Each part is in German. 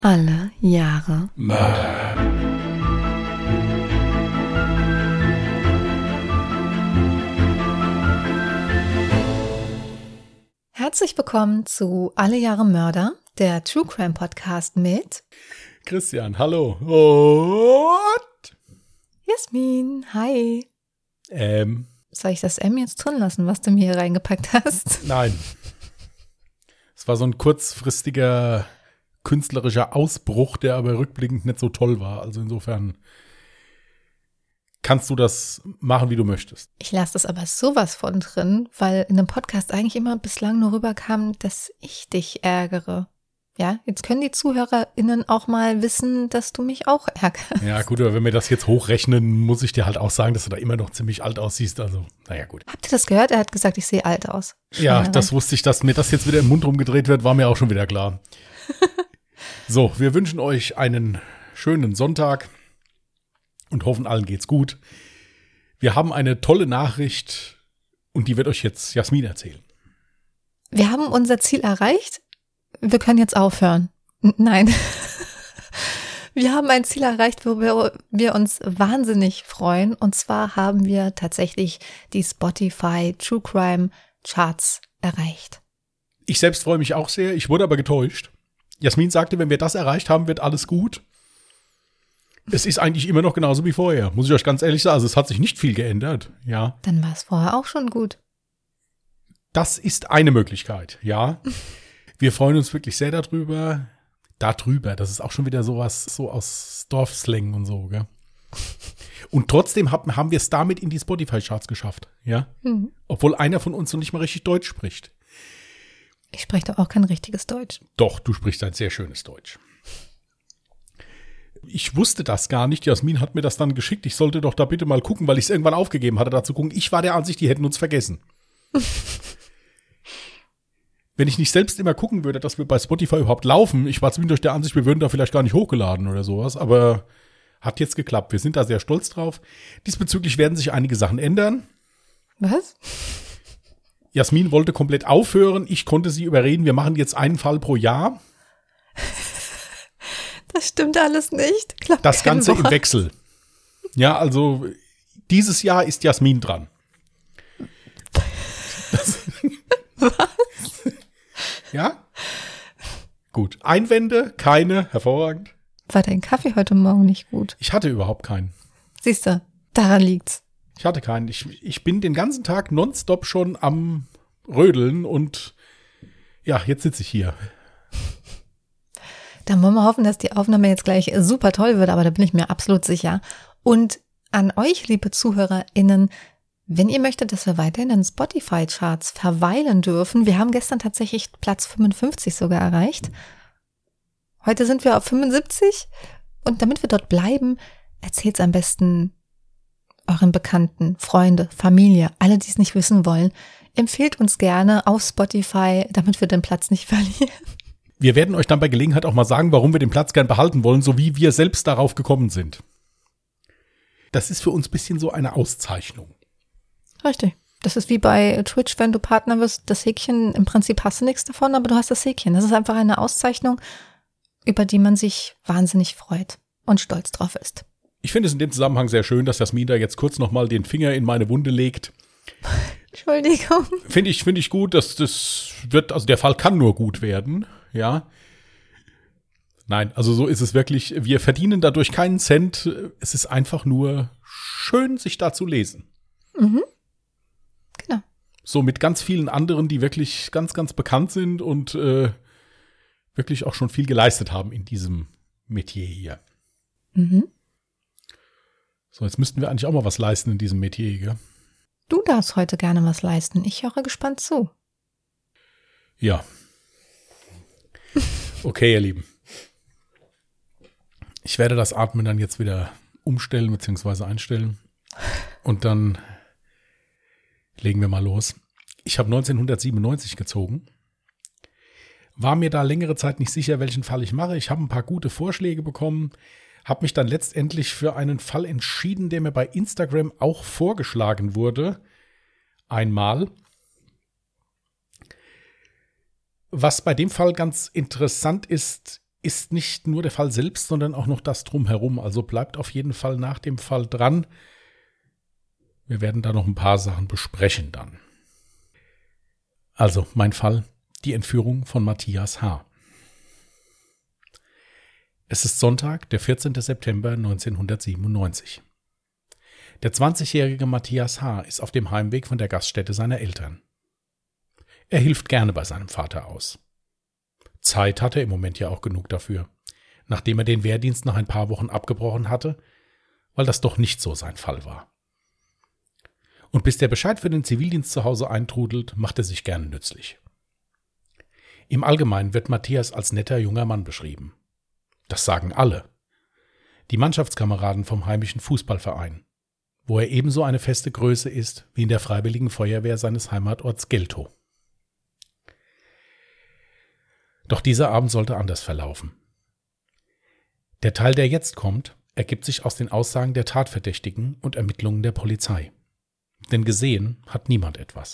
Alle Jahre Mörder. Herzlich willkommen zu Alle Jahre Mörder, der True Crime Podcast mit Christian, hallo. Und Jasmin, hi. Soll ich das M jetzt drin lassen, was du mir hier reingepackt hast? Nein. Es war so ein kurzfristiger künstlerischer Ausbruch, der aber rückblickend nicht so toll war. Also insofern kannst du das machen, wie du möchtest. Ich lasse das aber sowas von drin, weil in dem Podcast eigentlich immer bislang nur rüberkam, dass ich dich ärgere. Ja, jetzt können die ZuhörerInnen auch mal wissen, dass du mich auch ärgerst. Ja gut, aber wenn wir das jetzt hochrechnen, muss ich dir halt auch sagen, dass du da immer noch ziemlich alt aussiehst. Also, naja gut. Habt ihr das gehört? Er hat gesagt, ich sehe alt aus. Ja, das wusste ich, dass mir das jetzt wieder im Mund rumgedreht wird, war mir auch schon wieder klar. So, wir wünschen euch einen schönen Sonntag und hoffen, allen geht's gut. Wir haben eine tolle Nachricht und die wird euch jetzt Jasmin erzählen. Wir haben unser Ziel erreicht. Wir können jetzt aufhören. Nein. Wir haben ein Ziel erreicht, wo wir uns wahnsinnig freuen. Und zwar haben wir tatsächlich die Spotify True Crime Charts erreicht. Ich selbst freue mich auch sehr. Ich wurde aber getäuscht. Jasmin sagte, wenn wir das erreicht haben, wird alles gut. Es ist eigentlich immer noch genauso wie vorher, muss ich euch ganz ehrlich sagen. Also es hat sich nicht viel geändert, ja. Dann war es vorher auch schon gut. Das ist eine Möglichkeit, ja. Wir freuen uns wirklich sehr darüber. Das ist auch schon wieder sowas, so aus Dorfslang und so, gell. Und trotzdem haben wir es damit in die Spotify-Charts geschafft, ja. Mhm. Obwohl einer von uns noch nicht mal richtig Deutsch spricht. Ich spreche doch auch kein richtiges Deutsch. Doch, du sprichst ein sehr schönes Deutsch. Ich wusste das gar nicht. Jasmin hat mir das dann geschickt. Ich sollte doch da bitte mal gucken, weil ich es irgendwann aufgegeben hatte, da zu gucken. Ich war der Ansicht, die hätten uns vergessen. Wenn ich nicht selbst immer gucken würde, dass wir bei Spotify überhaupt laufen, ich war zumindest der Ansicht, wir würden da vielleicht gar nicht hochgeladen oder sowas, aber hat jetzt geklappt. Wir sind da sehr stolz drauf. Diesbezüglich werden sich einige Sachen ändern. Was? Jasmin wollte komplett aufhören. Ich konnte sie überreden, wir machen jetzt einen Fall pro Jahr. Das stimmt alles nicht. Das Ganze im Wechsel. Ja, also dieses Jahr ist Jasmin dran. Was? Ja? Gut. Einwände? Keine. Hervorragend. War dein Kaffee heute Morgen nicht gut? Ich hatte überhaupt keinen. Siehst du, daran liegt's. Ich hatte keinen. Ich bin den ganzen Tag nonstop schon am Rödeln und ja, jetzt sitze ich hier. Dann wollen wir hoffen, dass die Aufnahme jetzt gleich super toll wird, aber da bin ich mir absolut sicher. Und an euch, liebe ZuhörerInnen, wenn ihr möchtet, dass wir weiterhin in den Spotify-Charts verweilen dürfen, wir haben gestern tatsächlich Platz 55 sogar erreicht. Heute sind wir auf 75 und damit wir dort bleiben, erzählt's am besten euren Bekannten, Freunde, Familie, alle, die es nicht wissen wollen. Empfehlt uns gerne auf Spotify, damit wir den Platz nicht verlieren. Wir werden euch dann bei Gelegenheit auch mal sagen, warum wir den Platz gern behalten wollen, so wie wir selbst darauf gekommen sind. Das ist für uns ein bisschen so eine Auszeichnung. Richtig. Das ist wie bei Twitch, wenn du Partner wirst, das Häkchen, im Prinzip hast du nichts davon, aber du hast das Häkchen. Das ist einfach eine Auszeichnung, über die man sich wahnsinnig freut und stolz drauf ist. Ich finde es in dem Zusammenhang sehr schön, dass Jasmin da jetzt kurz nochmal den Finger in meine Wunde legt. Entschuldigung. Finde ich gut, dass das wird, also der Fall kann nur gut werden, ja. Nein, also so ist es wirklich. Wir verdienen dadurch keinen Cent. Es ist einfach nur schön, sich da zu lesen. Mhm. Genau. So mit ganz vielen anderen, die wirklich ganz, ganz bekannt sind und wirklich auch schon viel geleistet haben in diesem Metier hier. Mhm. So, jetzt müssten wir eigentlich auch mal was leisten in diesem Metier, gell? Du darfst heute gerne was leisten. Ich höre gespannt zu. Ja. Okay, ihr Lieben. Ich werde das Atmen dann jetzt wieder umstellen bzw. einstellen. Und dann legen wir mal los. Ich habe 1997 gezogen. War mir da längere Zeit nicht sicher, welchen Fall ich mache. Ich habe ein paar gute Vorschläge bekommen. Habe mich dann letztendlich für einen Fall entschieden, der mir bei Instagram auch vorgeschlagen wurde. Einmal. Was bei dem Fall ganz interessant ist, ist nicht nur der Fall selbst, sondern auch noch das Drumherum. Also bleibt auf jeden Fall nach dem Fall dran. Wir werden da noch ein paar Sachen besprechen dann. Also mein Fall, die Entführung von Matthias H. Es ist Sonntag, der 14. September 1997. Der 20-jährige Matthias H. ist auf dem Heimweg von der Gaststätte seiner Eltern. Er hilft gerne bei seinem Vater aus. Zeit hat er im Moment ja auch genug dafür, nachdem er den Wehrdienst nach ein paar Wochen abgebrochen hatte, weil das doch nicht so sein Fall war. Und bis der Bescheid für den Zivildienst zu Hause eintrudelt, macht er sich gerne nützlich. Im Allgemeinen wird Matthias als netter junger Mann beschrieben. Das sagen alle. Die Mannschaftskameraden vom heimischen Fußballverein, wo er ebenso eine feste Größe ist wie in der Freiwilligen Feuerwehr seines Heimatorts Geltow. Doch dieser Abend sollte anders verlaufen. Der Teil, der jetzt kommt, ergibt sich aus den Aussagen der Tatverdächtigen und Ermittlungen der Polizei. Denn gesehen hat niemand etwas.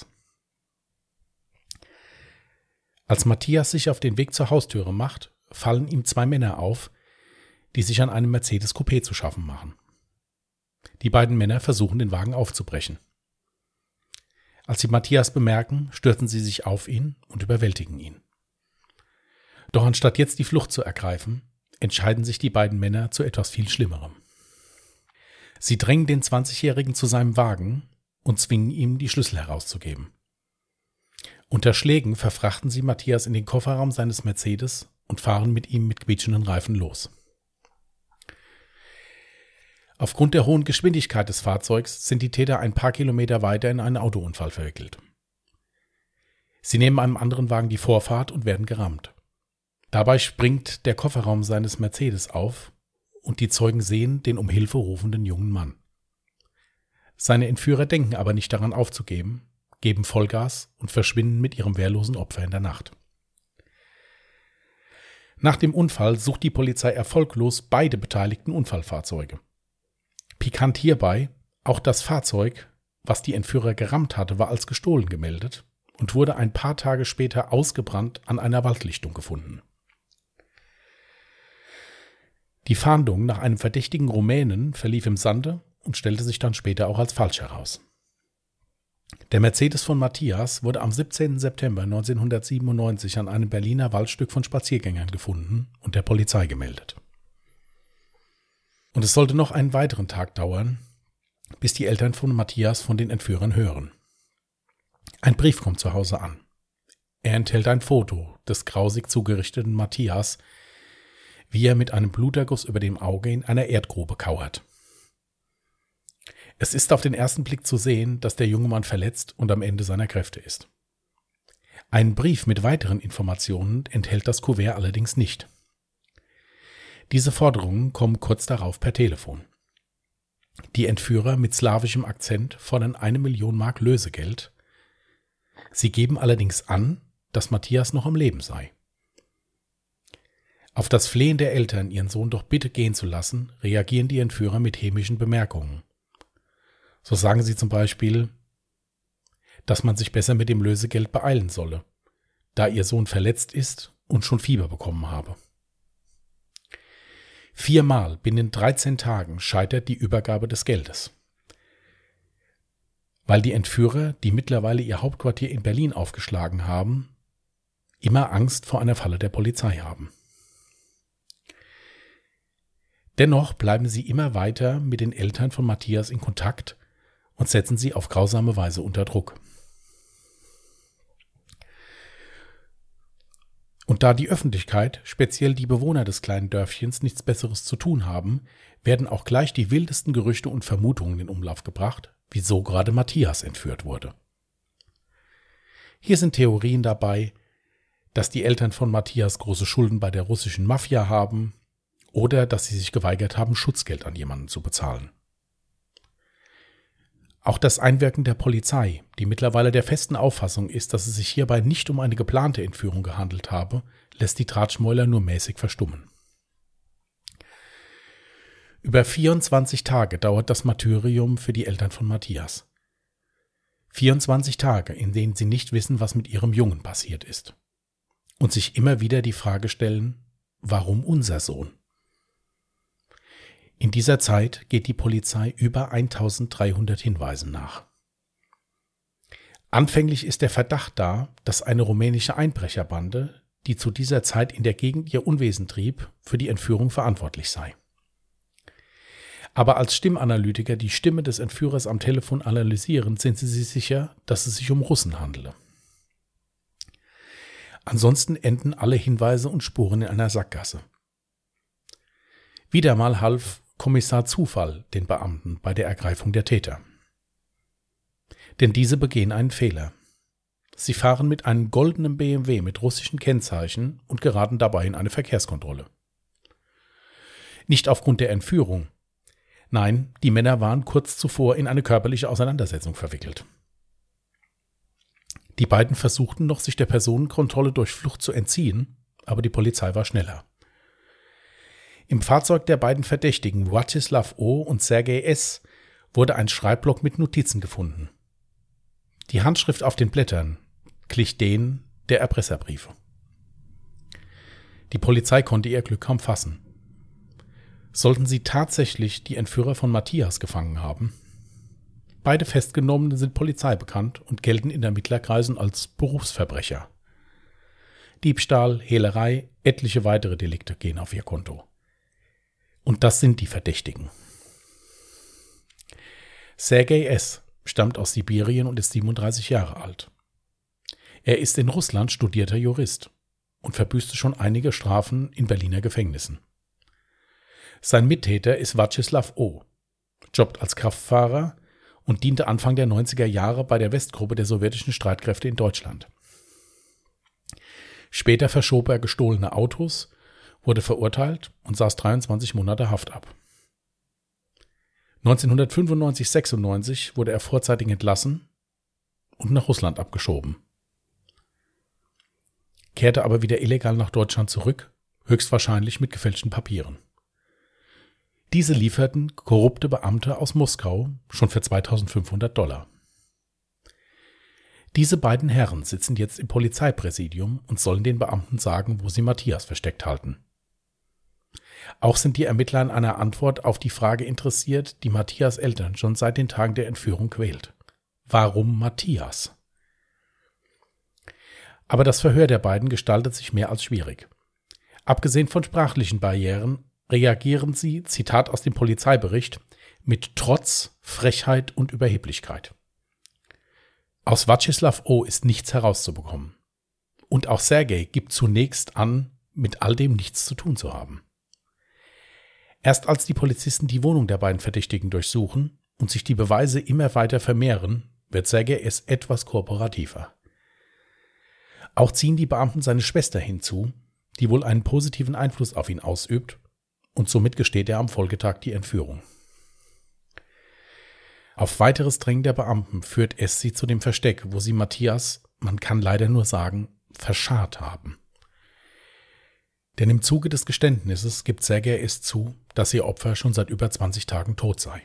Als Matthias sich auf den Weg zur Haustüre macht, fallen ihm zwei Männer auf, die sich an einem Mercedes Coupé zu schaffen machen. Die beiden Männer versuchen, den Wagen aufzubrechen. Als sie Matthias bemerken, stürzen sie sich auf ihn und überwältigen ihn. Doch anstatt jetzt die Flucht zu ergreifen, entscheiden sich die beiden Männer zu etwas viel Schlimmerem. Sie drängen den 20-Jährigen zu seinem Wagen und zwingen ihm, die Schlüssel herauszugeben. Unter Schlägen verfrachten sie Matthias in den Kofferraum seines Mercedes und fahren mit ihm mit quietschenden Reifen los. Aufgrund der hohen Geschwindigkeit des Fahrzeugs sind die Täter ein paar Kilometer weiter in einen Autounfall verwickelt. Sie nehmen einem anderen Wagen die Vorfahrt und werden gerammt. Dabei springt der Kofferraum seines Mercedes auf und die Zeugen sehen den um Hilfe rufenden jungen Mann. Seine Entführer denken aber nicht daran aufzugeben, geben Vollgas und verschwinden mit ihrem wehrlosen Opfer in der Nacht. Nach dem Unfall sucht die Polizei erfolglos beide beteiligten Unfallfahrzeuge. Pikant hierbei, auch das Fahrzeug, was die Entführer gerammt hatte, war als gestohlen gemeldet und wurde ein paar Tage später ausgebrannt an einer Waldlichtung gefunden. Die Fahndung nach einem verdächtigen Rumänen verlief im Sande und stellte sich dann später auch als falsch heraus. Der Mercedes von Matthias wurde am 17. September 1997 an einem Berliner Waldstück von Spaziergängern gefunden und der Polizei gemeldet. Und es sollte noch einen weiteren Tag dauern, bis die Eltern von Matthias von den Entführern hören. Ein Brief kommt zu Hause an. Er enthält ein Foto des grausig zugerichteten Matthias, wie er mit einem Bluterguss über dem Auge in einer Erdgrube kauert. Es ist auf den ersten Blick zu sehen, dass der junge Mann verletzt und am Ende seiner Kräfte ist. Einen Brief mit weiteren Informationen enthält das Kuvert allerdings nicht. Diese Forderungen kommen kurz darauf per Telefon. Die Entführer mit slawischem Akzent fordern 1 Million Mark Lösegeld. Sie geben allerdings an, dass Matthias noch am Leben sei. Auf das Flehen der Eltern, ihren Sohn doch bitte gehen zu lassen, reagieren die Entführer mit hämischen Bemerkungen. So sagen sie zum Beispiel, dass man sich besser mit dem Lösegeld beeilen solle, da ihr Sohn verletzt ist und schon Fieber bekommen habe. 4-mal binnen 13 Tagen scheitert die Übergabe des Geldes. Weil die Entführer, die mittlerweile ihr Hauptquartier in Berlin aufgeschlagen haben, immer Angst vor einer Falle der Polizei haben. Dennoch bleiben sie immer weiter mit den Eltern von Matthias in Kontakt und setzen sie auf grausame Weise unter Druck. Und da die Öffentlichkeit, speziell die Bewohner des kleinen Dörfchens, nichts Besseres zu tun haben, werden auch gleich die wildesten Gerüchte und Vermutungen in Umlauf gebracht, wieso gerade Matthias entführt wurde. Hier sind Theorien dabei, dass die Eltern von Matthias große Schulden bei der russischen Mafia haben oder dass sie sich geweigert haben, Schutzgeld an jemanden zu bezahlen. Auch das Einwirken der Polizei, die mittlerweile der festen Auffassung ist, dass es sich hierbei nicht um eine geplante Entführung gehandelt habe, lässt die Drahtschmäuler nur mäßig verstummen. Über 24 Tage dauert das Martyrium für die Eltern von Matthias. 24 Tage, in denen sie nicht wissen, was mit ihrem Jungen passiert ist. Und sich immer wieder die Frage stellen, Warum unser Sohn? In dieser Zeit geht die Polizei über 1300 Hinweisen nach. Anfänglich ist der Verdacht da, dass eine rumänische Einbrecherbande, die zu dieser Zeit in der Gegend ihr Unwesen trieb, für die Entführung verantwortlich sei. Aber als Stimmanalytiker die Stimme des Entführers am Telefon analysieren, sind sie sich sicher, dass es sich um Russen handele. Ansonsten enden alle Hinweise und Spuren in einer Sackgasse. Wieder mal half Kommissar Zufall den Beamten bei der Ergreifung der Täter. Denn diese begehen einen Fehler. Sie fahren mit einem goldenen BMW mit russischen Kennzeichen und geraten dabei in eine Verkehrskontrolle. Nicht aufgrund der Entführung. Nein, die Männer waren kurz zuvor in eine körperliche Auseinandersetzung verwickelt. Die beiden versuchten noch, sich der Personenkontrolle durch Flucht zu entziehen, aber die Polizei war schneller. Im Fahrzeug der beiden Verdächtigen, Władysław O. und Sergej S., wurde ein Schreibblock mit Notizen gefunden. Die Handschrift auf den Blättern glich denen der Erpresserbriefe. Die Polizei konnte ihr Glück kaum fassen. Sollten sie tatsächlich die Entführer von Matthias gefangen haben? Beide Festgenommenen sind polizeibekannt und gelten in Ermittlerkreisen als Berufsverbrecher. Diebstahl, Hehlerei, etliche weitere Delikte gehen auf ihr Konto. Und das sind die Verdächtigen. Sergej S. stammt aus Sibirien und ist 37 Jahre alt. Er ist in Russland studierter Jurist und verbüßte schon einige Strafen in Berliner Gefängnissen. Sein Mittäter ist Władysław O., jobbt als Kraftfahrer und diente Anfang der 90er Jahre bei der Westgruppe der sowjetischen Streitkräfte in Deutschland. Später verschob er gestohlene Autos, wurde verurteilt und saß 23 Monate Haft ab. 1995/96 wurde er vorzeitig entlassen und nach Russland abgeschoben. Kehrte aber wieder illegal nach Deutschland zurück, höchstwahrscheinlich mit gefälschten Papieren. Diese lieferten korrupte Beamte aus Moskau schon für $2.500. Diese beiden Herren sitzen jetzt im Polizeipräsidium und sollen den Beamten sagen, wo sie Matthias versteckt halten. Auch sind die Ermittler an einer Antwort auf die Frage interessiert, die Matthias Eltern schon seit den Tagen der Entführung quält. Warum Matthias? Aber das Verhör der beiden gestaltet sich mehr als schwierig. Abgesehen von sprachlichen Barrieren reagieren sie, Zitat aus dem Polizeibericht, mit Trotz, Frechheit und Überheblichkeit. Aus Władysław O. ist nichts herauszubekommen. Und auch Sergej gibt zunächst an, mit all dem nichts zu tun zu haben. Erst als die Polizisten die Wohnung der beiden Verdächtigen durchsuchen und sich die Beweise immer weiter vermehren, wird Sergej S. etwas kooperativer. Auch ziehen die Beamten seine Schwester hinzu, die wohl einen positiven Einfluss auf ihn ausübt, und somit gesteht er am Folgetag die Entführung. Auf weiteres Drängen der Beamten führt S. sie zu dem Versteck, wo sie Matthias, man kann leider nur sagen, verscharrt haben. Denn im Zuge des Geständnisses gibt Sergej S. zu, dass ihr Opfer schon seit über 20 Tagen tot sei.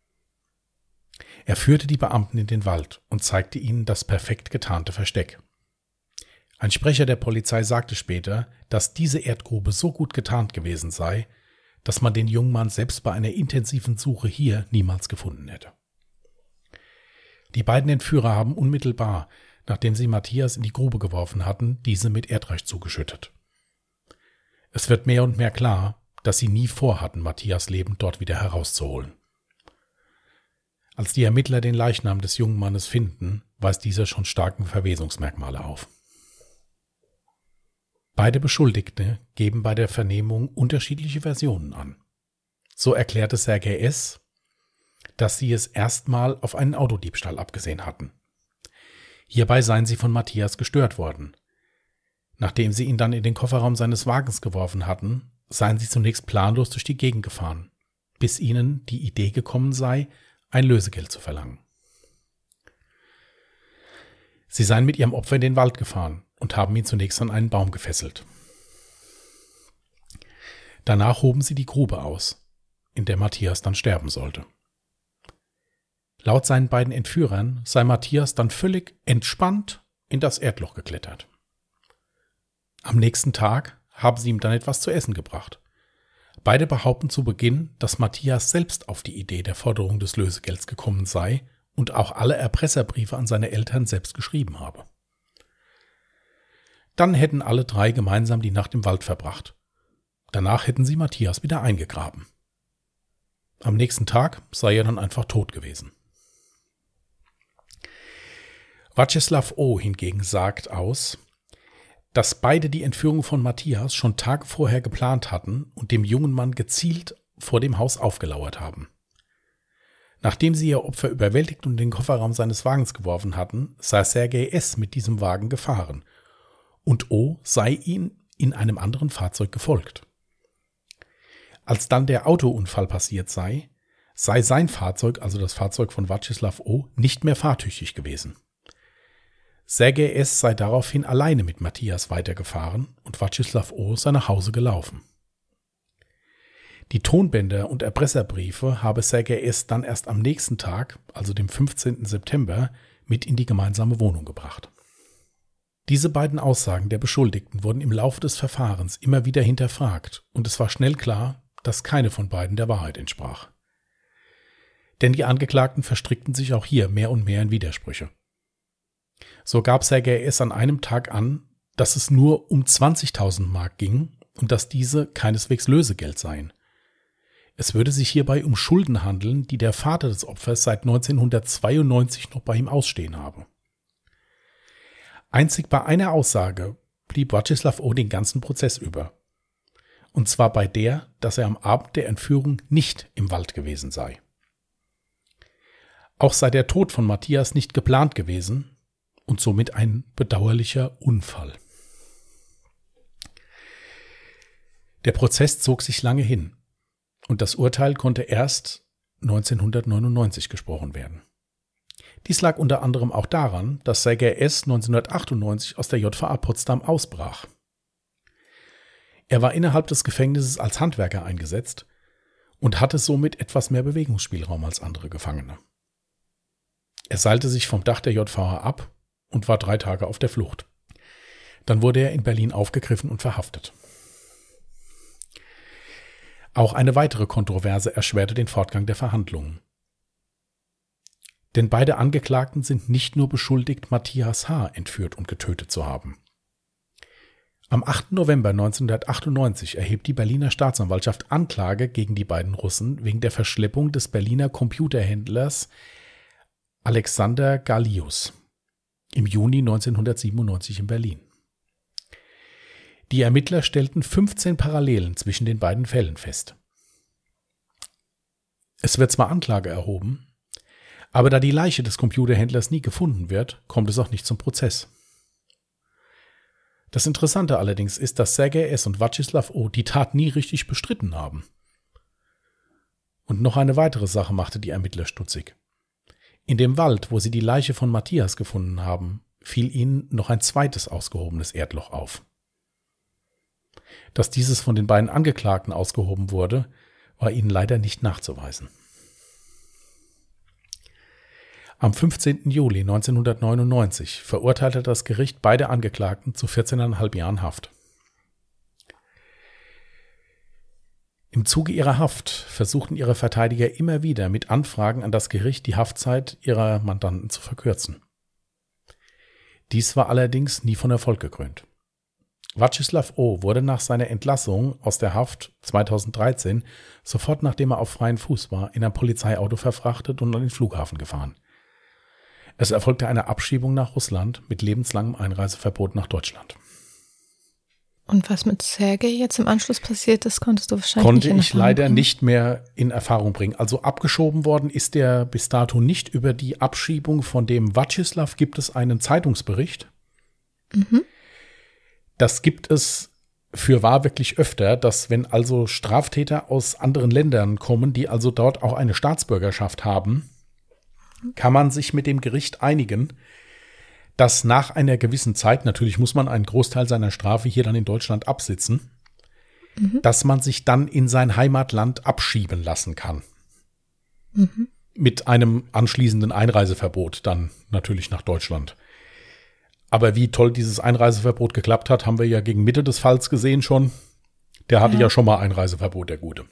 Er führte die Beamten in den Wald und zeigte ihnen das perfekt getarnte Versteck. Ein Sprecher der Polizei sagte später, dass diese Erdgrube so gut getarnt gewesen sei, dass man den jungen Mann selbst bei einer intensiven Suche hier niemals gefunden hätte. Die beiden Entführer haben unmittelbar, nachdem sie Matthias in die Grube geworfen hatten, diese mit Erdreich zugeschüttet. Es wird mehr und mehr klar, dass sie nie vorhatten, Matthias lebend dort wieder herauszuholen. Als die Ermittler den Leichnam des jungen Mannes finden, weist dieser schon starke Verwesungsmerkmale auf. Beide Beschuldigte geben bei der Vernehmung unterschiedliche Versionen an. So erklärte Sergej S., dass sie es erstmal auf einen Autodiebstahl abgesehen hatten. Hierbei seien sie von Matthias gestört worden. Nachdem sie ihn dann in den Kofferraum seines Wagens geworfen hatten, seien sie zunächst planlos durch die Gegend gefahren, bis ihnen die Idee gekommen sei, ein Lösegeld zu verlangen. Sie seien mit ihrem Opfer in den Wald gefahren und haben ihn zunächst an einen Baum gefesselt. Danach hoben sie die Grube aus, in der Matthias dann sterben sollte. Laut seinen beiden Entführern sei Matthias dann völlig entspannt in das Erdloch geklettert. Am nächsten Tag habe sie ihm dann etwas zu essen gebracht. Beide behaupten zu Beginn, dass Matthias selbst auf die Idee der Forderung des Lösegelds gekommen sei und auch alle Erpresserbriefe an seine Eltern selbst geschrieben habe. Dann hätten alle drei gemeinsam die Nacht im Wald verbracht. Danach hätten sie Matthias wieder eingegraben. Am nächsten Tag sei er dann einfach tot gewesen. Václav O. hingegen sagt aus, dass beide die Entführung von Matthias schon Tage vorher geplant hatten und dem jungen Mann gezielt vor dem Haus aufgelauert haben. Nachdem sie ihr Opfer überwältigt und in den Kofferraum seines Wagens geworfen hatten, sei Sergei S. mit diesem Wagen gefahren und O. sei ihm in einem anderen Fahrzeug gefolgt. Als dann der Autounfall passiert sei sein Fahrzeug, also das Fahrzeug von Václav O., nicht mehr fahrtüchtig gewesen. Sergei S. sei daraufhin alleine mit Matthias weitergefahren und Václav O. sei nach Hause gelaufen. Die Tonbänder und Erpresserbriefe habe Sergei S. dann erst am nächsten Tag, also dem 15. September, mit in die gemeinsame Wohnung gebracht. Diese beiden Aussagen der Beschuldigten wurden im Laufe des Verfahrens immer wieder hinterfragt und es war schnell klar, dass keine von beiden der Wahrheit entsprach. Denn die Angeklagten verstrickten sich auch hier mehr und mehr in Widersprüche. So gab Sergei S. an einem Tag an, dass es nur um 20.000 Mark ging und dass diese keineswegs Lösegeld seien. Es würde sich hierbei um Schulden handeln, die der Vater des Opfers seit 1992 noch bei ihm ausstehen habe. Einzig bei einer Aussage blieb Václav O. den ganzen Prozess über. Und zwar bei der, dass er am Abend der Entführung nicht im Wald gewesen sei. Auch sei der Tod von Matthias nicht geplant gewesen und somit ein bedauerlicher Unfall. Der Prozess zog sich lange hin und das Urteil konnte erst 1999 gesprochen werden. Dies lag unter anderem auch daran, dass Sergei S. 1998 aus der JVA Potsdam ausbrach. Er war innerhalb des Gefängnisses als Handwerker eingesetzt und hatte somit etwas mehr Bewegungsspielraum als andere Gefangene. Er seilte sich vom Dach der JVA ab und war 3 Tage auf der Flucht. Dann wurde er in Berlin aufgegriffen und verhaftet. Auch eine weitere Kontroverse erschwerte den Fortgang der Verhandlungen. Denn beide Angeklagten sind nicht nur beschuldigt, Matthias H. entführt und getötet zu haben. Am 8. November 1998 erhebt die Berliner Staatsanwaltschaft Anklage gegen die beiden Russen wegen der Verschleppung des Berliner Computerhändlers Alexander Gallius im Juni 1997 in Berlin. Die Ermittler stellten 15 Parallelen zwischen den beiden Fällen fest. Es wird zwar Anklage erhoben, aber da die Leiche des Computerhändlers nie gefunden wird, kommt es auch nicht zum Prozess. Das Interessante allerdings ist, dass Sergei S. und Václav O. die Tat nie richtig bestritten haben. Und noch eine weitere Sache machte die Ermittler stutzig. In dem Wald, wo sie die Leiche von Matthias gefunden haben, fiel ihnen noch ein zweites ausgehobenes Erdloch auf. Dass dieses von den beiden Angeklagten ausgehoben wurde, war ihnen leider nicht nachzuweisen. Am 15. Juli 1999 verurteilte das Gericht beide Angeklagten zu 14,5 Jahren Haft. Im Zuge ihrer Haft versuchten ihre Verteidiger immer wieder mit Anfragen an das Gericht die Haftzeit ihrer Mandanten zu verkürzen. Dies war allerdings nie von Erfolg gekrönt. Václav O. wurde nach seiner Entlassung aus der Haft 2013 sofort nachdem er auf freiem Fuß war, in ein Polizeiauto verfrachtet und an den Flughafen gefahren. Es erfolgte eine Abschiebung nach Russland mit lebenslangem Einreiseverbot nach Deutschland. Und was mit Sergei jetzt im Anschluss passiert ist, konntest du wahrscheinlich Konnte ich leider nicht mehr in Erfahrung bringen. Also abgeschoben worden ist der bis dato nicht. Über die Abschiebung von dem Václav gibt es einen Zeitungsbericht. Mhm. Das gibt es fürwahr wirklich öfter, dass wenn also Straftäter aus anderen Ländern kommen, die also dort auch eine Staatsbürgerschaft haben, kann man sich mit dem Gericht einigen, dass nach einer gewissen Zeit, natürlich muss man einen Großteil seiner Strafe hier dann in Deutschland absitzen, dass man sich dann in sein Heimatland abschieben lassen kann. Mhm. Mit einem anschließenden Einreiseverbot dann natürlich nach Deutschland. Aber wie toll dieses Einreiseverbot geklappt hat, haben wir ja gegen Mitte des Falls gesehen schon. Der hatte ja schon mal Einreiseverbot, der Gute.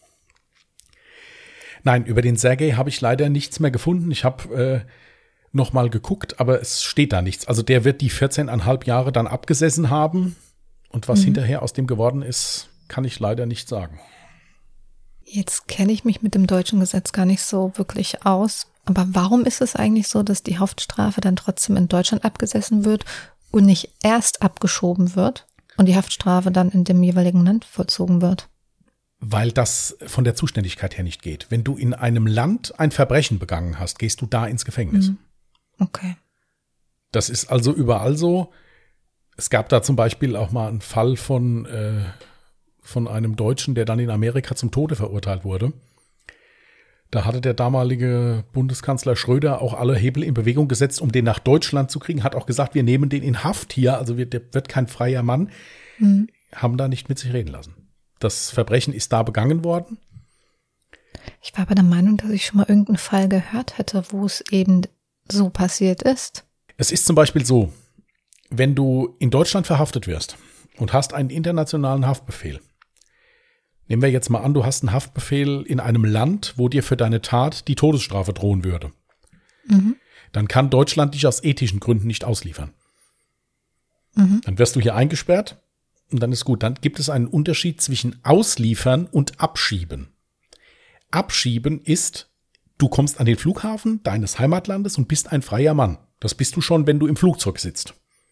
Nein, über den Sergej habe ich leider nichts mehr gefunden. Ich habe noch mal geguckt, aber es steht da nichts. Also der wird die 14,5 Jahre dann abgesessen haben. Und was hinterher aus dem geworden ist, kann ich leider nicht sagen. Jetzt kenne ich mich mit dem deutschen Gesetz gar nicht so wirklich aus. Aber warum ist es eigentlich so, dass die Haftstrafe dann trotzdem in Deutschland abgesessen wird und nicht erst abgeschoben wird und die Haftstrafe dann in dem jeweiligen Land vollzogen wird? Weil das von der Zuständigkeit her nicht geht. Wenn du in einem Land ein Verbrechen begangen hast, gehst du da ins Gefängnis. Okay. Das ist also überall so. Es gab da zum Beispiel auch mal einen Fall von einem Deutschen, der dann in Amerika zum Tode verurteilt wurde. Da hatte der damalige Bundeskanzler Schröder auch alle Hebel in Bewegung gesetzt, um den nach Deutschland zu kriegen. Hat auch gesagt, wir nehmen den in Haft hier, also der wird kein freier Mann. Haben da nicht mit sich reden lassen. Das Verbrechen ist da begangen worden. Ich war aber der Meinung, dass ich schon mal irgendeinen Fall gehört hätte, wo es eben so passiert ist. Es ist zum Beispiel so, wenn du in Deutschland verhaftet wirst und hast einen internationalen Haftbefehl. Nehmen wir jetzt mal an, du hast einen Haftbefehl in einem Land, wo dir für deine Tat die Todesstrafe drohen würde. Dann kann Deutschland dich aus ethischen Gründen nicht ausliefern. Dann wirst du hier eingesperrt und dann ist gut. Dann gibt es einen Unterschied zwischen Ausliefern und Abschieben. Abschieben ist, du kommst an den Flughafen deines Heimatlandes und bist ein freier Mann. Das bist du schon, wenn du im Flugzeug sitzt.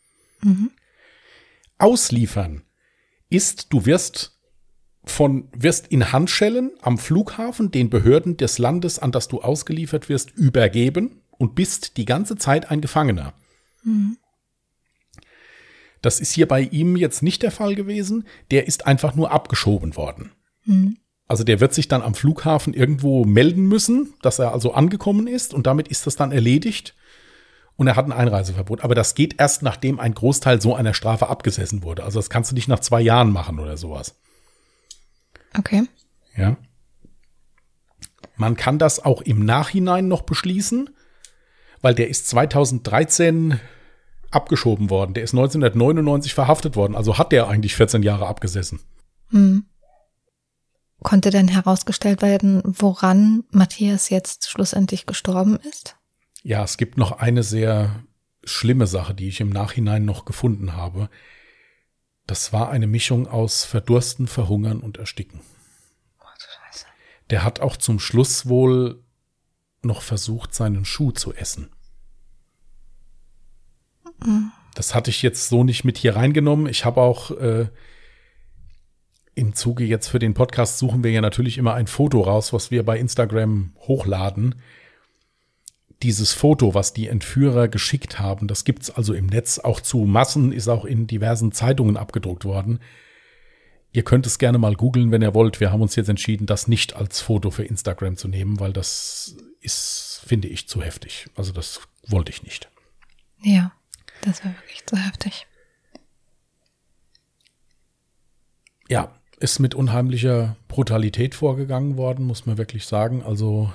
Ausliefern ist, du wirst in Handschellen am Flughafen den Behörden des Landes, an das du ausgeliefert wirst, übergeben und bist die ganze Zeit ein Gefangener. Das ist hier bei ihm jetzt nicht der Fall gewesen. Der ist einfach nur abgeschoben worden. Also der wird sich dann am Flughafen irgendwo melden müssen, dass er also angekommen ist und damit ist das dann erledigt. Und er hat ein Einreiseverbot. Aber das geht erst, nachdem ein Großteil so einer Strafe abgesessen wurde. Also das kannst du nicht nach 2 Jahren machen oder sowas. Okay. Ja. Man kann das auch im Nachhinein noch beschließen, weil der ist 2013 abgeschoben worden. Der ist 1999 verhaftet worden. Also hat der eigentlich 14 Jahre abgesessen. Konnte denn herausgestellt werden, woran Matthias jetzt schlussendlich gestorben ist? Ja, es gibt noch eine sehr schlimme Sache, die ich im Nachhinein noch gefunden habe. Das war eine Mischung aus Verdursten, Verhungern und Ersticken. Oh, Scheiße. Der hat auch zum Schluss wohl noch versucht, seinen Schuh zu essen. Das hatte ich jetzt so nicht mit hier reingenommen. Ich habe auch im Zuge jetzt für den Podcast suchen wir ja natürlich immer ein Foto raus, was wir bei Instagram hochladen. Dieses Foto, was die Entführer geschickt haben, das gibt's also im Netz auch zu Massen, ist auch in diversen Zeitungen abgedruckt worden. Ihr könnt es gerne mal googeln, wenn ihr wollt. Wir haben uns jetzt entschieden, das nicht als Foto für Instagram zu nehmen, weil das ist, finde ich, zu heftig. Also das wollte ich nicht. Ja, das war wirklich zu heftig. Ja, ist mit unheimlicher Brutalität vorgegangen worden, muss man wirklich sagen. Also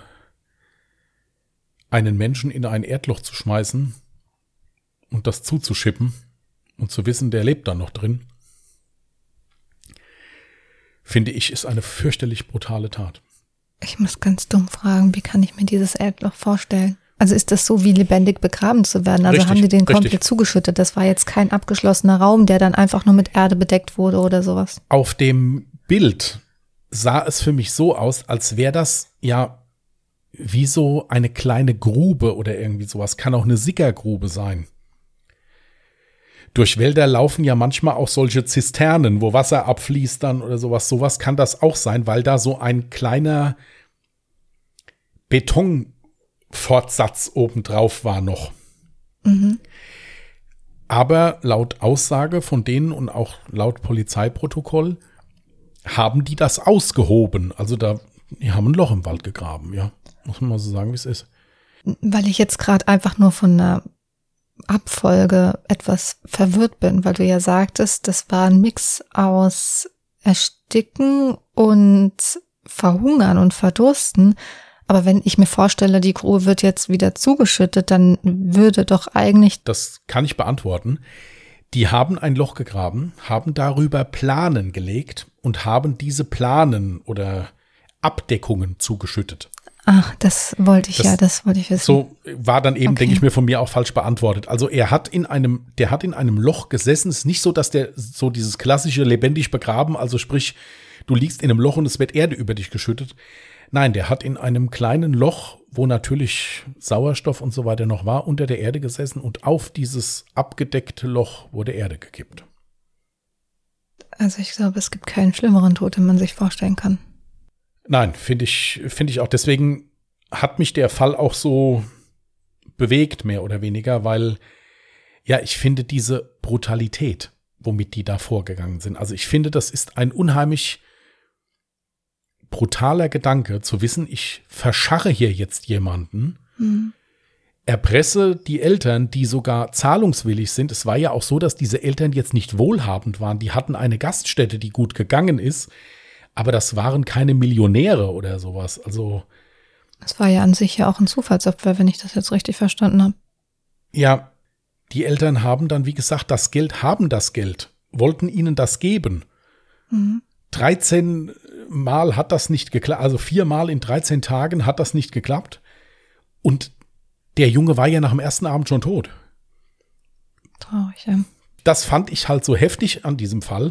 einen Menschen in ein Erdloch zu schmeißen und das zuzuschippen und zu wissen, der lebt da noch drin, finde ich, ist eine fürchterlich brutale Tat. Ich muss ganz dumm fragen, wie kann ich mir dieses Erdloch vorstellen? Also ist das so, wie lebendig begraben zu werden? Also Richtig, haben die den komplett richtig. zugeschüttet? Das war jetzt kein abgeschlossener Raum, der dann einfach nur mit Erde bedeckt wurde oder sowas? Auf dem Bild sah es für mich so aus, als wäre das ja wie so eine kleine Grube oder irgendwie sowas. Kann auch eine Sickergrube sein. Durch Wälder laufen ja manchmal auch solche Zisternen, wo Wasser abfließt dann oder sowas. Sowas kann das auch sein, weil da so ein kleiner Betonfortsatz obendrauf war noch. Aber laut Aussage von denen und auch laut Polizeiprotokoll haben die das ausgehoben. Also die haben ein Loch im Wald gegraben, ja. Muss man mal so sagen, wie es ist. Weil ich jetzt gerade einfach nur von einer Abfolge etwas verwirrt bin, weil du ja sagtest, das war ein Mix aus Ersticken und Verhungern und Verdursten. Aber wenn ich mir vorstelle, die Grube wird jetzt wieder zugeschüttet, dann würde doch eigentlich... Das kann ich beantworten. Die haben ein Loch gegraben, haben darüber Planen gelegt und haben diese Planen oder Abdeckungen zugeschüttet. Ach, das wollte ich wissen. So war dann eben, denke ich mir, von mir auch falsch beantwortet. Also der hat in einem Loch gesessen. Es ist nicht so, dass der so dieses klassische lebendig begraben, also sprich, du liegst in einem Loch und es wird Erde über dich geschüttet. Nein, der hat in einem kleinen Loch, wo natürlich Sauerstoff und so weiter noch war, unter der Erde gesessen und auf dieses abgedeckte Loch wurde Erde gekippt. Also ich glaube, es gibt keinen schlimmeren Tod, den man sich vorstellen kann. Nein, finde ich auch. Deswegen hat mich der Fall auch so bewegt, mehr oder weniger, weil, ja, ich finde diese Brutalität, womit die da vorgegangen sind. Also ich finde, das ist ein unheimlich brutaler Gedanke, zu wissen, ich verscharre hier jetzt jemanden, erpresse die Eltern, die sogar zahlungswillig sind. Es war ja auch so, dass diese Eltern jetzt nicht wohlhabend waren. Die hatten eine Gaststätte, die gut gegangen ist, aber das waren keine Millionäre oder sowas. Also das war ja an sich ja auch ein Zufallsopfer, wenn ich das jetzt richtig verstanden habe. Ja, die Eltern haben dann, wie gesagt, das Geld, wollten ihnen das geben. 13 Mal hat das nicht geklappt, also 4 Mal in 13 Tagen hat das nicht geklappt. Und der Junge war ja nach dem ersten Abend schon tot. Traurig, ja. Das fand ich halt so heftig an diesem Fall.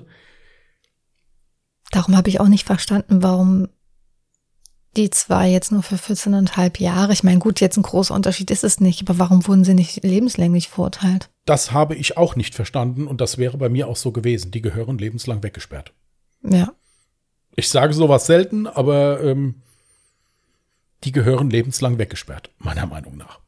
Darum habe ich auch nicht verstanden, warum die zwei jetzt nur für 14,5 Jahre, ich meine, gut, jetzt ein großer Unterschied ist es nicht, aber warum wurden sie nicht lebenslänglich verurteilt? Das habe ich auch nicht verstanden und das wäre bei mir auch so gewesen. Die gehören lebenslang weggesperrt. Ja. Ich sage sowas selten, aber die gehören lebenslang weggesperrt, meiner Meinung nach.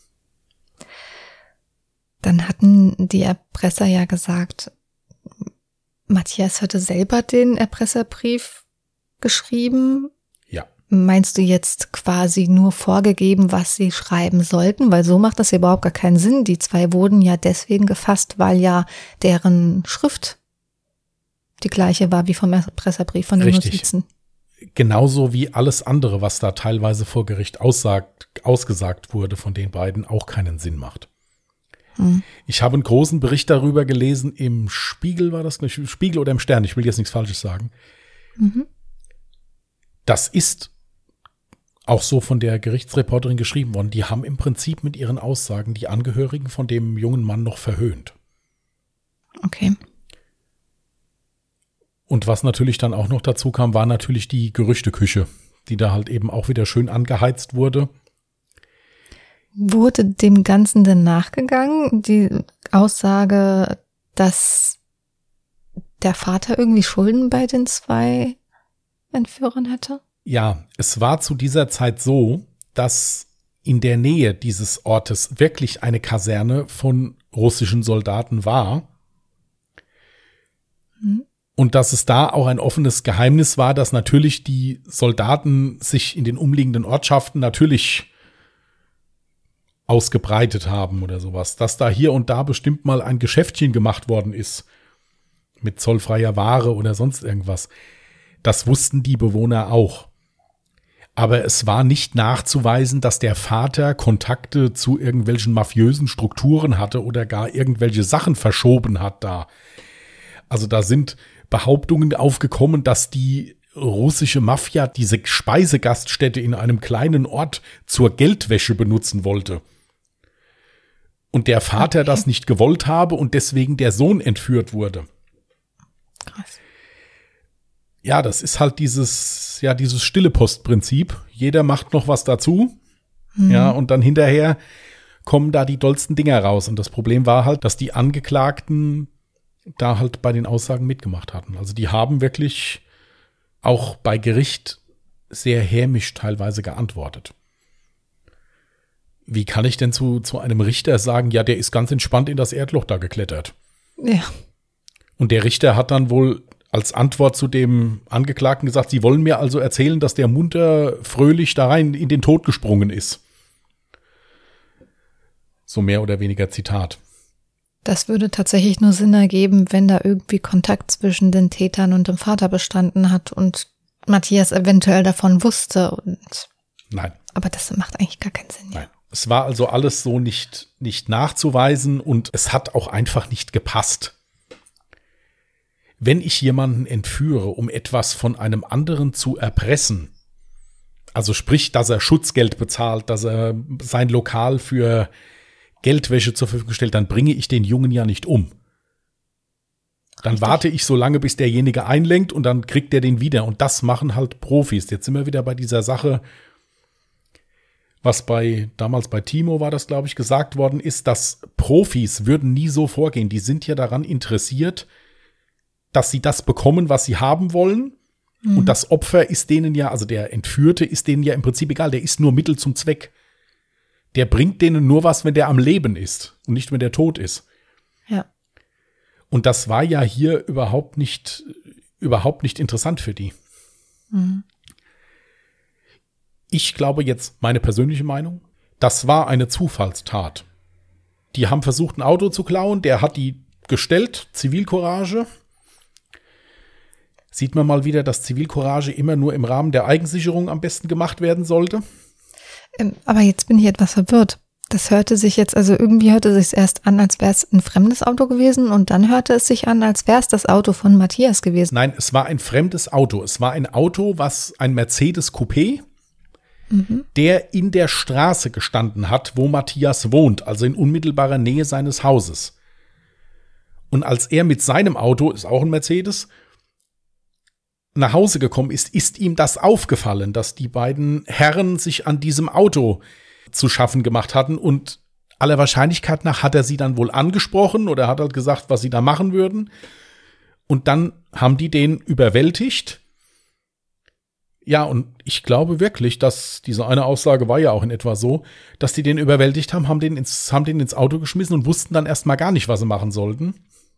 Dann hatten die Erpresser ja gesagt, Matthias hatte selber den Erpresserbrief geschrieben. Ja. Meinst du jetzt quasi nur vorgegeben, was sie schreiben sollten? Weil so macht das ja überhaupt gar keinen Sinn. Die zwei wurden ja deswegen gefasst, weil ja deren Schrift die gleiche war wie vom Erpresserbrief von den Notizen. Genauso wie alles andere, was da teilweise vor Gericht ausgesagt wurde von den beiden, auch keinen Sinn macht. Ich habe einen großen Bericht darüber gelesen, im Spiegel war das, nicht Spiegel oder im Stern, ich will jetzt nichts Falsches sagen. Das ist auch so von der Gerichtsreporterin geschrieben worden. Die haben im Prinzip mit ihren Aussagen die Angehörigen von dem jungen Mann noch verhöhnt. Okay. Und was natürlich dann auch noch dazu kam, war natürlich die Gerüchteküche, die da halt eben auch wieder schön angeheizt wurde. Wurde dem Ganzen denn nachgegangen? Die Aussage, dass der Vater irgendwie Schulden bei den zwei Entführern hätte? Ja, es war zu dieser Zeit so, dass in der Nähe dieses Ortes wirklich eine Kaserne von russischen Soldaten war. Und dass es da auch ein offenes Geheimnis war, dass natürlich die Soldaten sich in den umliegenden Ortschaften natürlich ausgebreitet haben oder sowas. Dass da hier und da bestimmt mal ein Geschäftchen gemacht worden ist mit zollfreier Ware oder sonst irgendwas. Das wussten die Bewohner auch. Aber es war nicht nachzuweisen, dass der Vater Kontakte zu irgendwelchen mafiösen Strukturen hatte oder gar irgendwelche Sachen verschoben hat da. Also da sind Behauptungen aufgekommen, dass die russische Mafia diese Speisegaststätte in einem kleinen Ort zur Geldwäsche benutzen wollte. Und der Vater das nicht gewollt habe und deswegen der Sohn entführt wurde. Krass. Ja, das ist halt dieses stille Postprinzip. Jeder macht noch was dazu. Ja, und dann hinterher kommen da die dollsten Dinger raus. Und das Problem war halt, dass die Angeklagten da halt bei den Aussagen mitgemacht hatten. Also die haben wirklich auch bei Gericht sehr hämisch teilweise geantwortet. Wie kann ich denn zu einem Richter sagen, ja, der ist ganz entspannt in das Erdloch da geklettert? Ja. Und der Richter hat dann wohl als Antwort zu dem Angeklagten gesagt, Sie wollen mir also erzählen, dass der munter fröhlich da rein in den Tod gesprungen ist. So mehr oder weniger Zitat. Das würde tatsächlich nur Sinn ergeben, wenn da irgendwie Kontakt zwischen den Tätern und dem Vater bestanden hat und Matthias eventuell davon wusste. Und Nein. Aber das macht eigentlich gar keinen Sinn. Ja. Nein. Es war also alles so nicht nachzuweisen und es hat auch einfach nicht gepasst. Wenn ich jemanden entführe, um etwas von einem anderen zu erpressen, also sprich, dass er Schutzgeld bezahlt, dass er sein Lokal für Geldwäsche zur Verfügung stellt, dann bringe ich den Jungen ja nicht um. Dann Richtig. warte ich so lange, bis derjenige einlenkt und dann kriegt er den wieder. Und das machen halt Profis. Jetzt sind wir wieder bei dieser Sache, was damals bei Timo war das, glaube ich, gesagt worden ist, dass Profis würden nie so vorgehen. Die sind ja daran interessiert, dass sie das bekommen, was sie haben wollen. Mhm. Und das Opfer ist denen ja, also der Entführte ist denen ja im Prinzip egal. Der ist nur Mittel zum Zweck. Der bringt denen nur was, wenn der am Leben ist und nicht, wenn der tot ist. Ja. Und das war ja hier überhaupt nicht interessant für die. Mhm. Ich glaube jetzt, meine persönliche Meinung, das war eine Zufallstat. Die haben versucht, ein Auto zu klauen, der hat die gestellt, Zivilcourage. Sieht man mal wieder, dass Zivilcourage immer nur im Rahmen der Eigensicherung am besten gemacht werden sollte. Aber jetzt bin ich etwas verwirrt. Das hörte sich jetzt, also irgendwie hörte es sich erst an, als wäre es ein fremdes Auto gewesen und dann hörte es sich an, als wäre es das Auto von Matthias gewesen. Nein, es war ein fremdes Auto. Es war ein Auto, ein Mercedes Coupé, der in der Straße gestanden hat, wo Matthias wohnt, also in unmittelbarer Nähe seines Hauses. Und als er mit seinem Auto, ist auch ein Mercedes, nach Hause gekommen ist ihm das aufgefallen, dass die beiden Herren sich an diesem Auto zu schaffen gemacht hatten und aller Wahrscheinlichkeit nach hat er sie dann wohl angesprochen oder hat halt gesagt, was sie da machen würden. Und dann haben die den überwältigt. Ja, und ich glaube wirklich, dass diese eine Aussage war ja auch in etwa so, dass die den überwältigt haben, haben den ins Auto geschmissen und wussten dann erstmal gar nicht, was sie machen sollten.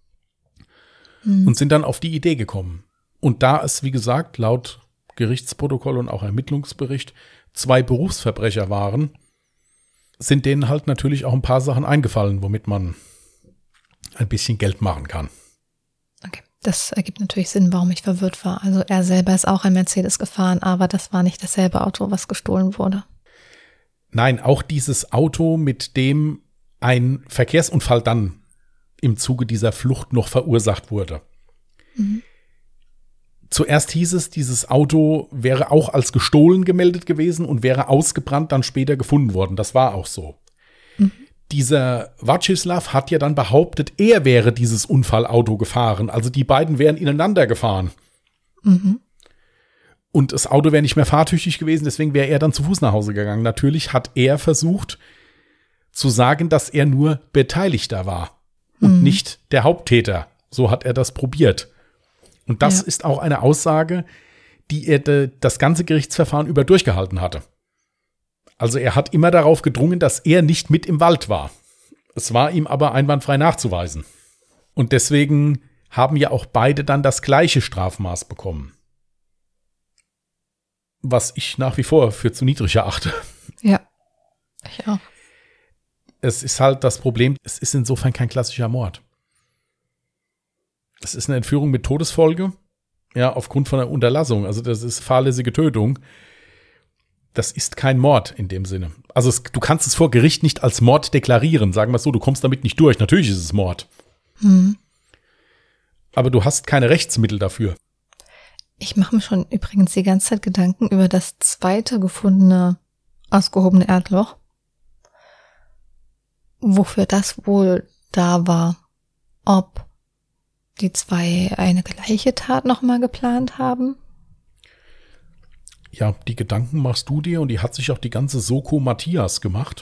Und sind dann auf die Idee gekommen. Und da es, wie gesagt, laut Gerichtsprotokoll und auch Ermittlungsbericht 2 Berufsverbrecher waren, sind denen halt natürlich auch ein paar Sachen eingefallen, womit man ein bisschen Geld machen kann. Okay, das ergibt natürlich Sinn, warum ich verwirrt war. Also er selber ist auch ein Mercedes gefahren, aber das war nicht dasselbe Auto, was gestohlen wurde. Nein, auch dieses Auto, mit dem ein Verkehrsunfall dann im Zuge dieser Flucht noch verursacht wurde. Mhm. Zuerst hieß es, dieses Auto wäre auch als gestohlen gemeldet gewesen und wäre ausgebrannt dann später gefunden worden. Das war auch so. Mhm. Dieser Vacislav hat ja dann behauptet, er wäre dieses Unfallauto gefahren. Also die beiden wären ineinander gefahren. Mhm. Und das Auto wäre nicht mehr fahrtüchtig gewesen, deswegen wäre er dann zu Fuß nach Hause gegangen. Natürlich hat er versucht zu sagen, dass er nur Beteiligter war und nicht der Haupttäter. So hat er das probiert. Und das ist auch eine Aussage, die er das ganze Gerichtsverfahren über durchgehalten hatte. Also er hat immer darauf gedrungen, dass er nicht mit im Wald war. Es war ihm aber einwandfrei nachzuweisen. Und deswegen haben ja auch beide dann das gleiche Strafmaß bekommen. Was ich nach wie vor für zu niedrig erachte. Ja, ich auch. Es ist halt das Problem, es ist insofern kein klassischer Mord. Es ist eine Entführung mit Todesfolge, ja, aufgrund von einer Unterlassung. Also das ist fahrlässige Tötung. Das ist kein Mord in dem Sinne. Also du kannst es vor Gericht nicht als Mord deklarieren. Sagen wir es so, du kommst damit nicht durch. Natürlich ist es Mord. Aber du hast keine Rechtsmittel dafür. Ich mache mir schon übrigens die ganze Zeit Gedanken über das zweite gefundene, ausgehobene Erdloch. Wofür das wohl da war. Ob die 2 eine gleiche Tat nochmal geplant haben? Ja, die Gedanken machst du dir und die hat sich auch die ganze Soko Matthias gemacht.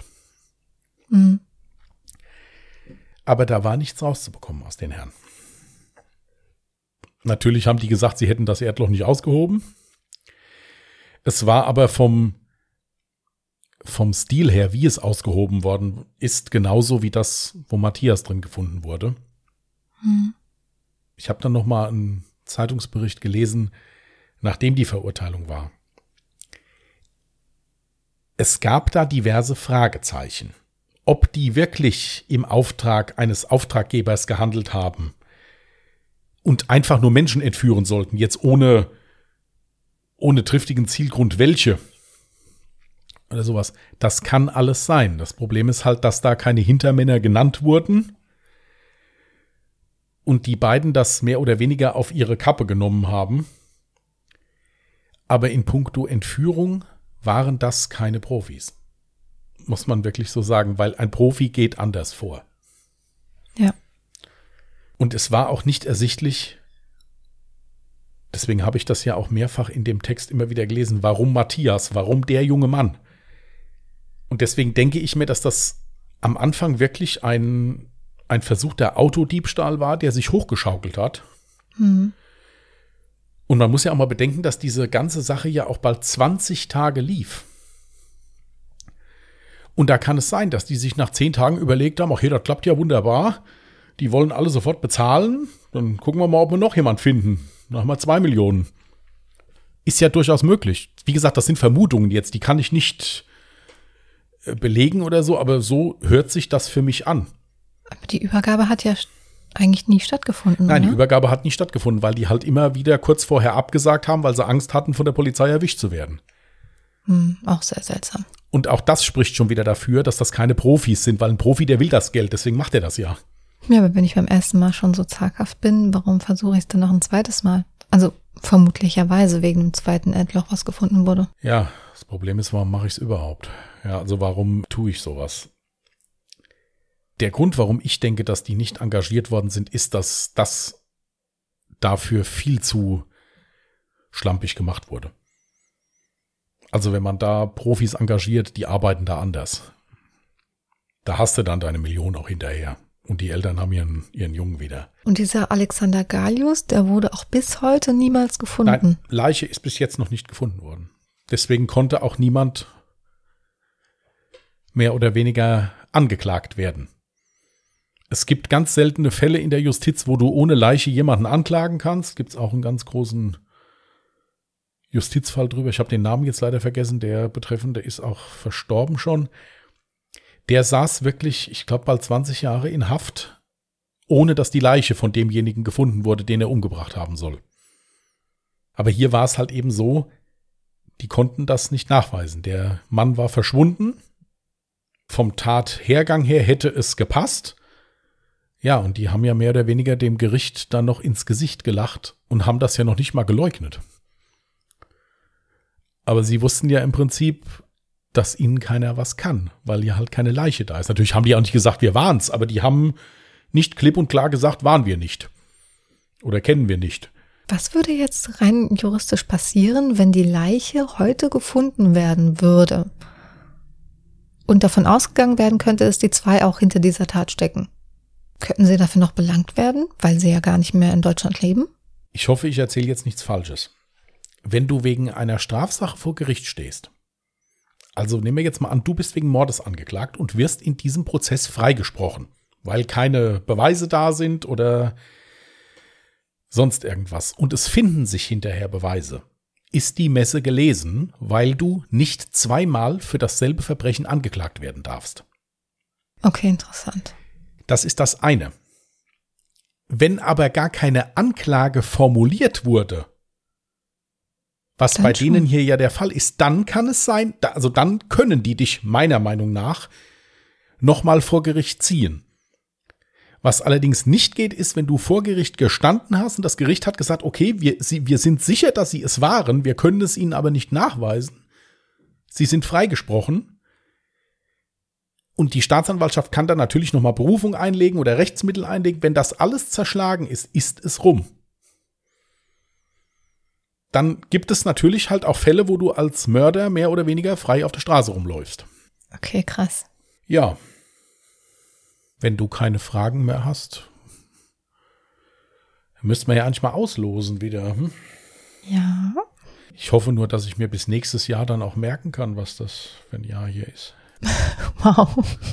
Aber da war nichts rauszubekommen aus den Herren. Natürlich haben die gesagt, sie hätten das Erdloch nicht ausgehoben. Es war aber vom Stil her, wie es ausgehoben worden ist, genauso wie das, wo Matthias drin gefunden wurde. Ich habe dann noch mal einen Zeitungsbericht gelesen, nachdem die Verurteilung war. Es gab da diverse Fragezeichen, ob die wirklich im Auftrag eines Auftraggebers gehandelt haben und einfach nur Menschen entführen sollten, jetzt ohne triftigen Zielgrund welche. oder sowas. Das kann alles sein. Das Problem ist halt, dass da keine Hintermänner genannt wurden und die beiden das mehr oder weniger auf ihre Kappe genommen haben. Aber in puncto Entführung waren das keine Profis. Muss man wirklich so sagen, weil ein Profi geht anders vor. Ja. Und es war auch nicht ersichtlich, deswegen habe ich das ja auch mehrfach in dem Text immer wieder gelesen, warum Matthias, warum der junge Mann? Und deswegen denke ich mir, dass das am Anfang wirklich ein versuchter Autodiebstahl war, der sich hochgeschaukelt hat. Mhm. Und man muss ja auch mal bedenken, dass diese ganze Sache ja auch bald 20 Tage lief. Und da kann es sein, dass die sich nach 10 Tagen überlegt haben, okay, das klappt ja wunderbar. Die wollen alle sofort bezahlen. Dann gucken wir mal, ob wir noch jemand finden. Dann haben wir 2 Millionen. Ist ja durchaus möglich. Wie gesagt, das sind Vermutungen jetzt. Die kann ich nicht belegen oder so. Aber so hört sich das für mich an. Aber die Übergabe hat ja eigentlich nie stattgefunden. Nein, oder? die Übergabe hat nicht stattgefunden, weil die halt immer wieder kurz vorher abgesagt haben, weil sie Angst hatten, von der Polizei erwischt zu werden. Auch sehr seltsam. Und auch das spricht schon wieder dafür, dass das keine Profis sind, weil ein Profi, der will das Geld, deswegen macht er das ja. Ja, aber wenn ich beim ersten Mal schon so zaghaft bin, warum versuche ich es dann noch ein zweites Mal? Also vermutlicherweise wegen dem zweiten Erdloch, was gefunden wurde. Ja, das Problem ist, warum mache ich es überhaupt? Ja, also warum tue ich sowas? Der Grund, warum ich denke, dass die nicht engagiert worden sind, ist, dass das dafür viel zu schlampig gemacht wurde. Also wenn man da Profis engagiert, die arbeiten da anders. Da hast du dann deine Million auch hinterher. Und die Eltern haben ihren Jungen wieder. Und dieser Alexander Galius, der wurde auch bis heute niemals gefunden. Nein, Leiche ist bis jetzt noch nicht gefunden worden. Deswegen konnte auch niemand mehr oder weniger angeklagt werden. Es gibt ganz seltene Fälle in der Justiz, wo du ohne Leiche jemanden anklagen kannst. Gibt es auch einen ganz großen Justizfall drüber. Ich habe den Namen jetzt leider vergessen. Der Betreffende ist auch verstorben schon. Der saß wirklich, ich glaube, bald 20 Jahre in Haft, ohne dass die Leiche von demjenigen gefunden wurde, den er umgebracht haben soll. Aber hier war es halt eben so, die konnten das nicht nachweisen. Der Mann war verschwunden. Vom Tathergang her hätte es gepasst. Ja, und die haben ja mehr oder weniger dem Gericht dann noch ins Gesicht gelacht und haben das ja noch nicht mal geleugnet. Aber sie wussten ja im Prinzip, dass ihnen keiner was kann, weil ja halt keine Leiche da ist. Natürlich haben die auch nicht gesagt, wir waren's, aber die haben nicht klipp und klar gesagt, waren wir nicht. Oder kennen wir nicht. Was würde jetzt rein juristisch passieren, wenn die Leiche heute gefunden werden würde und davon ausgegangen werden könnte, dass die zwei auch hinter dieser Tat stecken? Könnten sie dafür noch belangt werden, weil sie ja gar nicht mehr in Deutschland leben? Ich hoffe, ich erzähle jetzt nichts Falsches. Wenn du wegen einer Strafsache vor Gericht stehst, also nehmen wir jetzt mal an, du bist wegen Mordes angeklagt und wirst in diesem Prozess freigesprochen, weil keine Beweise da sind oder sonst irgendwas. Und es finden sich hinterher Beweise. Ist die Messe gelesen, weil du nicht zweimal für dasselbe Verbrechen angeklagt werden darfst. Okay, interessant. Das ist das eine. Wenn aber gar keine Anklage formuliert wurde, was dann bei schon. denen hier ja der Fall ist, dann kann es sein, also dann können die dich meiner Meinung nach nochmal vor Gericht ziehen. Was allerdings nicht geht, ist, wenn du vor Gericht gestanden hast und das Gericht hat gesagt, okay, wir sind sicher, dass sie es waren, wir können es ihnen aber nicht nachweisen. Sie sind freigesprochen. Und die Staatsanwaltschaft kann dann natürlich nochmal Berufung einlegen oder Rechtsmittel einlegen. Wenn das alles zerschlagen ist, ist es rum. Dann gibt es natürlich halt auch Fälle, wo du als Mörder mehr oder weniger frei auf der Straße rumläufst. Okay, krass. Ja. Wenn du keine Fragen mehr hast, müssten wir ja eigentlich mal auslosen wieder. Ja. Ich hoffe nur, dass ich mir bis nächstes Jahr dann auch merken kann, was das für ein Jahr hier ist. Wow.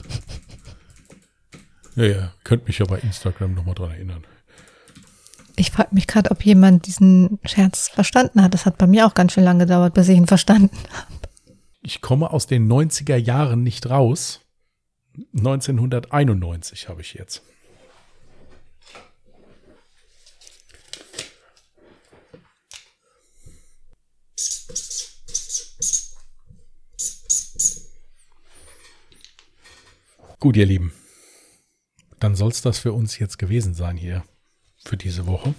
Ja, könnt mich ja bei Instagram nochmal dran erinnern. Ich frage mich gerade, ob jemand diesen Scherz verstanden hat. Das hat bei mir auch ganz schön lange gedauert, bis ich ihn verstanden habe. Ich komme aus den 90er Jahren nicht raus. 1991 habe ich jetzt. Gut, ihr Lieben. Dann soll es das für uns jetzt gewesen sein hier für diese Woche.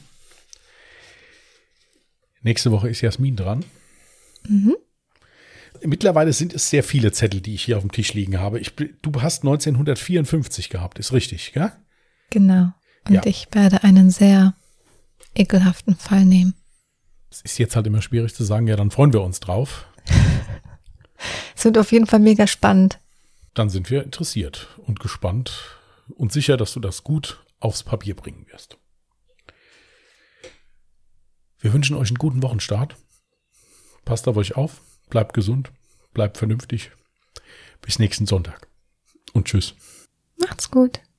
Nächste Woche ist Jasmin dran. Mhm. Mittlerweile sind es sehr viele Zettel, die ich hier auf dem Tisch liegen habe. Du hast 1954 gehabt, ist richtig, gell? Genau. Und Ja. ich werde einen sehr ekelhaften Fall nehmen. Es ist jetzt halt immer schwierig zu sagen, ja, dann freuen wir uns drauf. Es wird auf jeden Fall mega spannend. Dann sind wir interessiert und gespannt und sicher, dass du das gut aufs Papier bringen wirst. Wir wünschen euch einen guten Wochenstart. Passt auf euch auf, bleibt gesund, bleibt vernünftig. Bis nächsten Sonntag und tschüss. Macht's gut.